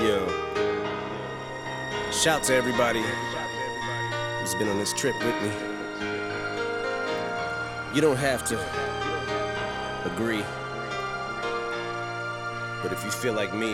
Yo, shout to everybody who's been on this trip with me. You don't have to agree, but if you feel like me,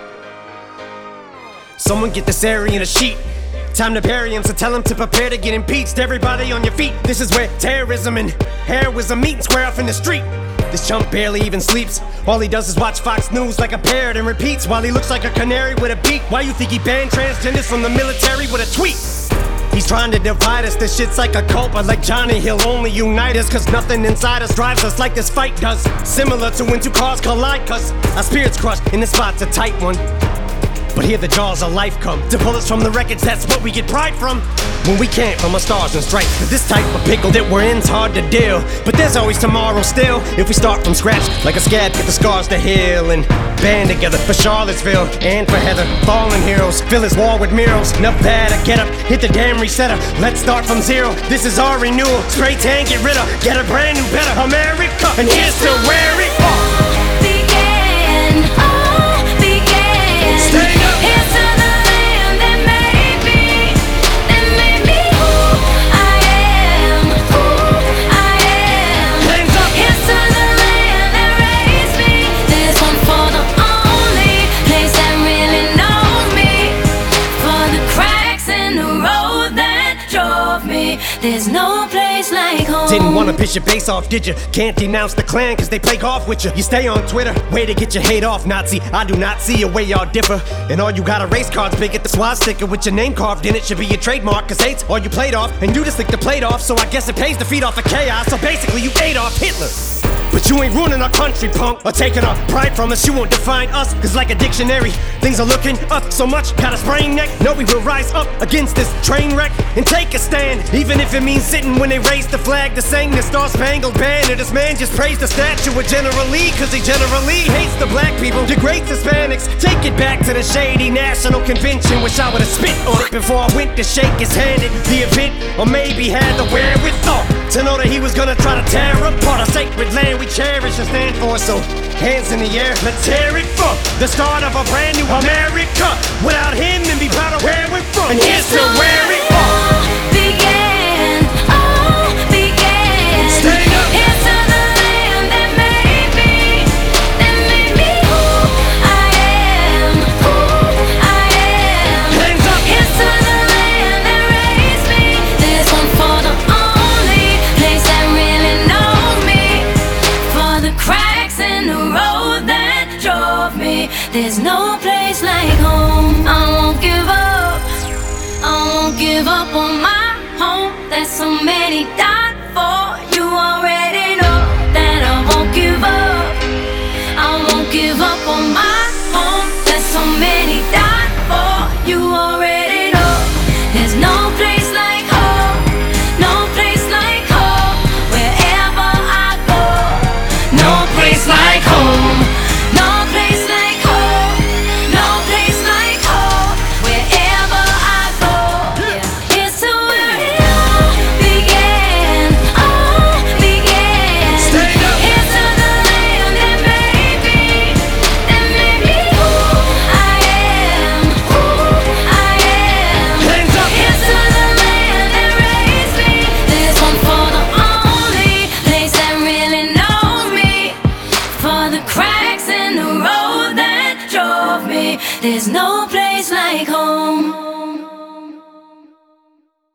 someone get this area in a sheet. Time to bury him, so tell him to prepare to get impeached. Everybody on your feet. This is where terrorism and heroism meet, square off in the street. This chump barely even sleeps. All he does is watch Fox News like a parrot and repeats while he looks like a canary with a beak. Why you think he banned transgenders from the military with a tweet? He's trying to divide us, this shit's like a cult, but like Johnny, he'll only unite us, cause nothing inside us drives us like this fight does. Similar to when two cars collide, cause our spirits crush, and this spot's a tight one. But here the jaws of life come to pull us from the wreckage, that's what we get pride from. When we can't from our stars and stripes, cause this type of pickle that we're in's hard to deal. But there's always tomorrow still, if we start from scratch, like a scab, get the scars to heal. And band together for Charlottesville and for Heather. Fallen heroes, fill his wall with murals. Nevada, get up, hit the damn resetter. Let's start from zero, this is our renewal. Spray tan, get rid of, get a brand new better America. And here's to where it all began. There's no place like home. Didn't wanna piss your face off, did you? Can't denounce the Klan cause they play golf with you. You stay on Twitter, way to get your hate off, Nazi. I do not see a way y'all differ. And all you got are race cards big at the swastika with your name carved in it. Should be your trademark, cause hate's all you played off. And you just lick the plate off, so I guess it pays to feed off the chaos. So basically you ate off Hitler. But you ain't ruining our country, punk, or taking our pride from us. You won't define us, cause like a dictionary, things are looking up so much, got a sprained neck. No, we will rise up against this train wreck and take a stand, even if it means sitting when they raise the flag to sing the Star-Spangled Banner. This man just praised the statue of General Lee, cause he generally hates the black people, degrades Hispanics. Take it back to the shady National Convention. Wish I would've spit on it before I went to shake his hand at the event, or maybe had the wherewithal to know that he was gonna try to tear apart a sacred land we cherish and stand for. So hands in the air, let's tear it for the start of a brand new America. Without him, and be proud of where we're from. And here's to where it all began. All began. Stand up. Here's to the land that made me who I am, who I am. Hands up. Here's to the land that raised me. This one for the only place that really knows me. For the cracks in the road that drove me. There's no place like home. I won't give up. I won't give up on my home that so many died for. You already know that I won't give up. I won't give up on my home that so many died for. You already know there's no place like home. No place like home. Wherever I go, no place like home. No place like home. No place like home. Wherever I go, it's to where it all began. All began. Stand up. It's to the land that made me who I am, who I am. Hands up. It's to the land that raised me. This one for the only place that really knows me. For the cracks in the road that drove me. There's no place like home.